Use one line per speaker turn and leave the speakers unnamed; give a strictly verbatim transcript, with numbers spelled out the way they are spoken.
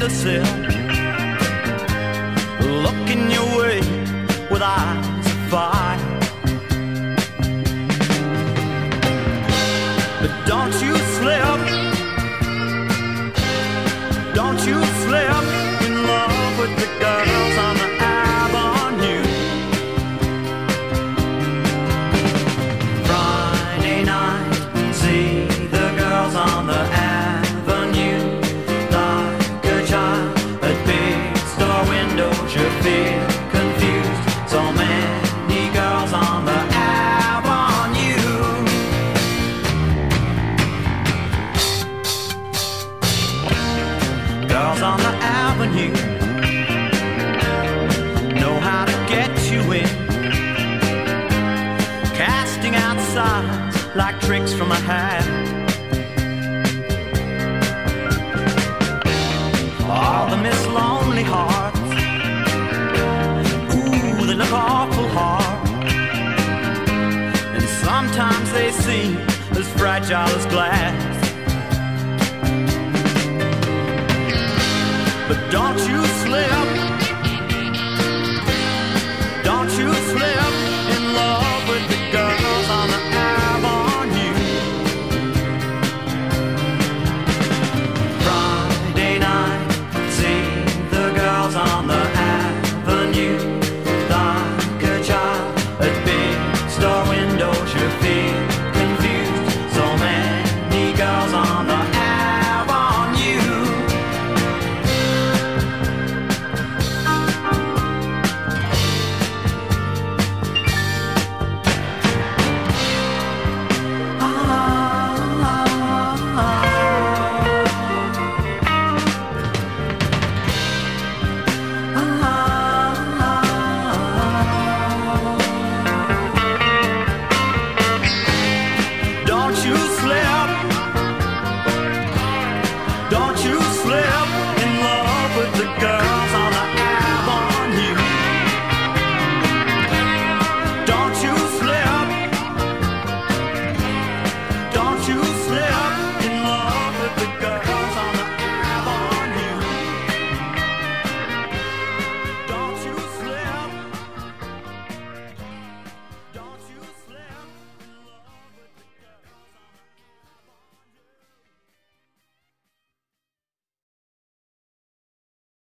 windowsill, looking your way with eyes of fire. But don't you slip, don't you slip in love with the girls on the avenue. Friday night, see the girls on the avenue. Like a child at big store windows, you feel confused. So many girls on the avenue. Girls on the avenue know how to get you in, casting out signs like tricks from a hat. All the Miss Lonely Hearts, ooh, they look awful hard, and sometimes they seem as fragile as glass. But don't you slip, don't you slip